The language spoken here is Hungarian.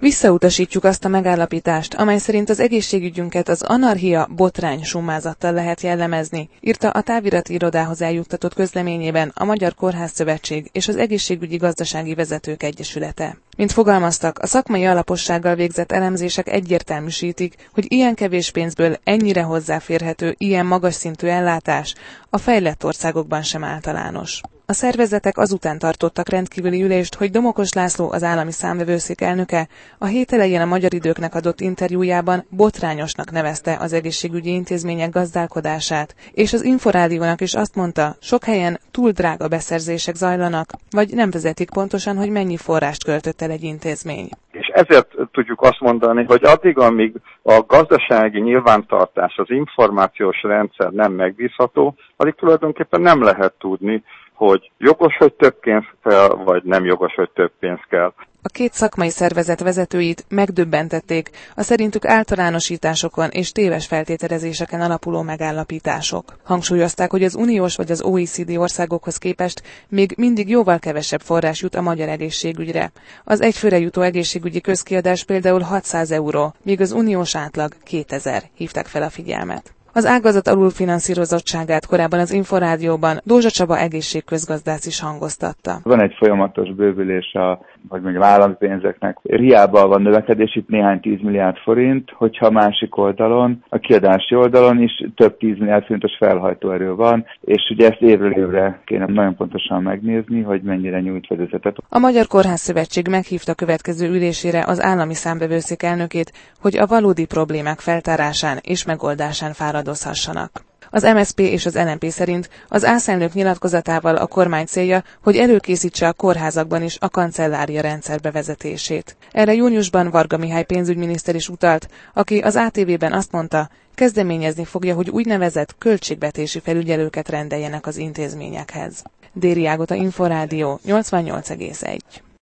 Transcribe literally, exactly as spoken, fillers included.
Visszautasítjuk azt a megállapítást, amely szerint az egészségügyünket az anarchia botrány summázattal lehet jellemezni, írta a távirati irodához eljuttatott közleményében a Magyar Kórházszövetség és az Egészségügyi Gazdasági Vezetők Egyesülete. Mint fogalmaztak, a szakmai alapossággal végzett elemzések egyértelműsítik, hogy ilyen kevés pénzből ennyire hozzáférhető, ilyen magas szintű ellátás a fejlett országokban sem általános. A szervezetek azután tartottak rendkívüli ülést, hogy Domokos László, az állami számvevőszék elnöke, a hét elején a Magyar Időknek adott interjújában botrányosnak nevezte az egészségügyi intézmények gazdálkodását, és az Inforádiónak is azt mondta, sok helyen túl drága beszerzések zajlanak, vagy nem vezetik pontosan, hogy mennyi forrást költött el egy intézmény. És ezért tudjuk azt mondani, hogy addig, amíg a gazdasági nyilvántartás, az információs rendszer nem megbízható, addig tulajdonképpen nem lehet tudni, hogy jogos, hogy több pénz kell, vagy nem jogos, hogy több pénz kell. A két szakmai szervezet vezetőit megdöbbentették a szerintük általánosításokon és téves feltételezéseken alapuló megállapítások. Hangsúlyozták, hogy az uniós vagy az o e cé dé országokhoz képest még mindig jóval kevesebb forrás jut a magyar egészségügyre. Az egyfőre jutó egészségügyi közkiadás például hatszáz euró, míg az uniós átlag kétezer, hívták fel a figyelmet. Az ágazat alulfinanszírozottságát korábban az Inforádióban Dózsa Csaba egészségközgazdász is hangoztatta. Van egy folyamatos bővülés a, vagy mondjam, állampénzeknek. Riában van növekedés, itt néhány tízmilliárd forint, hogyha másik oldalon, a kiadási oldalon is több tízmilliárd forintos felhajtóerő van, és ugye ezt évről évre kéne nagyon pontosan megnézni, hogy mennyire nyújt fedezetet. A Magyar Kórházszövetség meghívta következő ülésére az állami számvevőszék elnökét, hogy a valódi problémák feltárásán és megoldásán fáradozhassanak. Az em es zé pé és az en em pé szerint az ÁSZ elnök nyilatkozatával a kormány célja, hogy előkészítse a kórházakban is a kancellária rendszer bevezetését. Erre júniusban Varga Mihály pénzügyminiszter is utalt, aki az á té vében azt mondta, kezdeményezni fogja, hogy úgynevezett költségvetési felügyelőket rendeljenek az intézményekhez. Déri Ágota, Inforádió, nyolcvannyolc egész egy.